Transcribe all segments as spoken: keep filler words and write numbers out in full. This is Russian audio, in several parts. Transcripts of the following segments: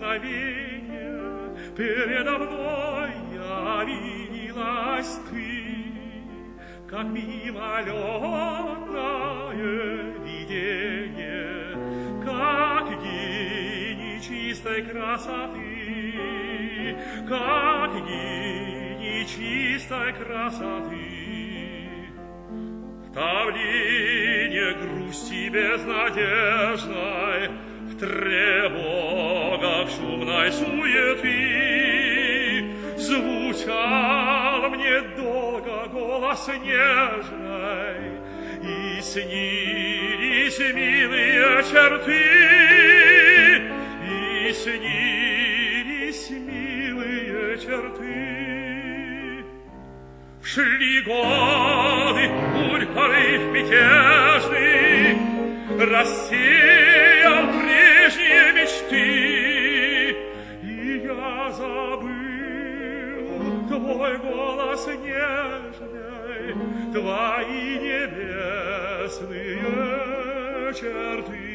мгновенья передо мной явилась ты, как мимолетное видение, как гений чистой красоты, как гений чистой красоты. В тавлине грусти безнадежной, в тревогах шумной суеты звучал мне долго голос нежный, и снились милые черты, и снились милые черты. Шли годы, бурь порыв мятежный рассеял прежние мечты, и я забыл твой голос нежный, твои небесные черты,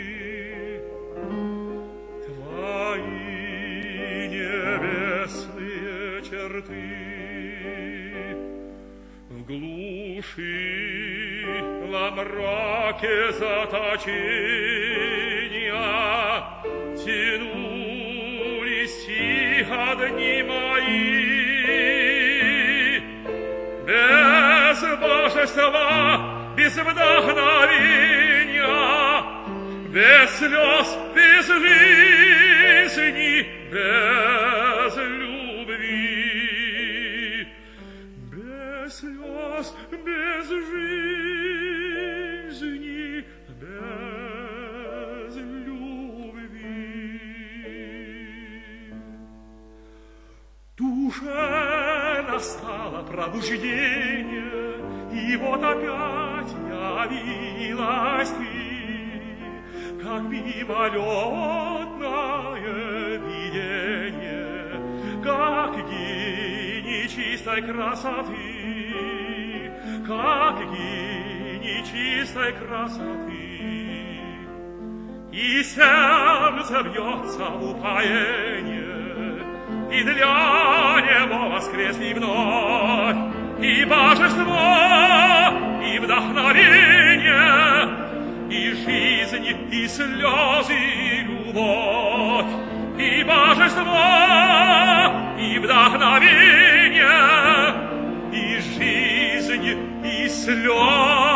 твои небесные черты. В глуши, во мраке заточения тянулись тихо дни мои. Без божества, без вдохновения, без слез, без жизни, без любви. Без слез, без жизни, без любви. Душе настало пробуждение, и вот опять явилась ты, как мимолетное видение, как гений чистой красоты, как гений чистой красоты. И сердце бьется в упоенье, и для него воскресли вновь и божество, и вдохновение, и жизнь, и слезы, и любовь, и божество, и вдохновение, и жизнь, и слезы.